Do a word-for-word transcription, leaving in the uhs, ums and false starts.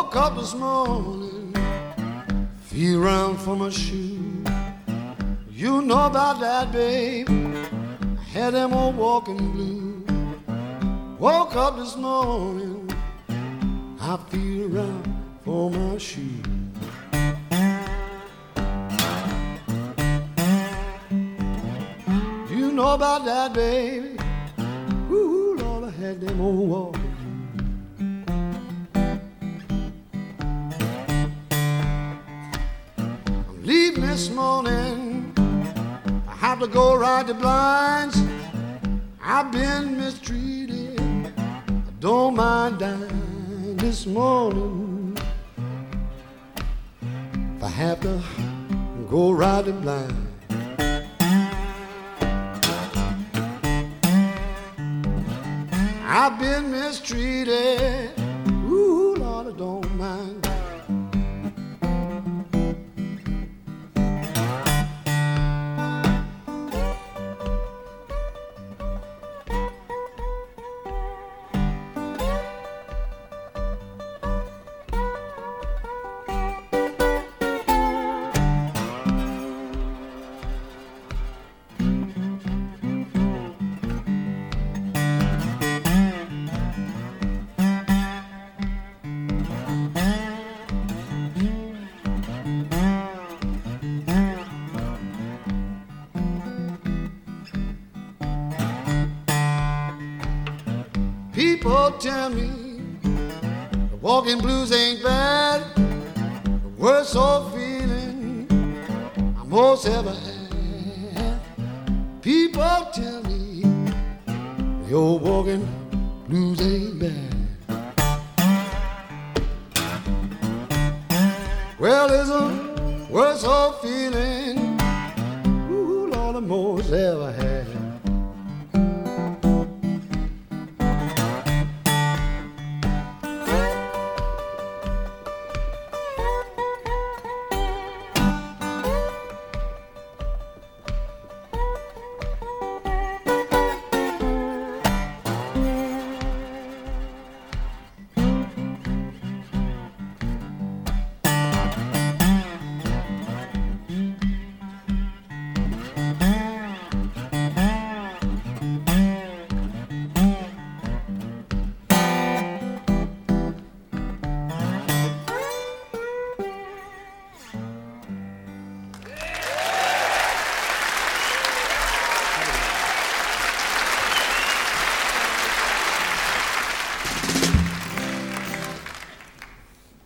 Woke up this morning, feel around for my shoe. You know about that, babe. I had them old walking blue. Woke up this morning, I feel around for my shoe. You know about that, baby. Ooh, Lord, I had them old walking. Leaving this morning, I have to go ride the blinds. I've been mistreated, I don't mind dying this morning. If I have to go ride the blinds. I've been mistreated, ooh, Lord, I don't mind. People tell me the walking blues ain't bad. The worst old feeling I most ever had. People tell me the old walking blues ain't bad. Well, it's a worst old feeling, ooh, Lord, I most ever had.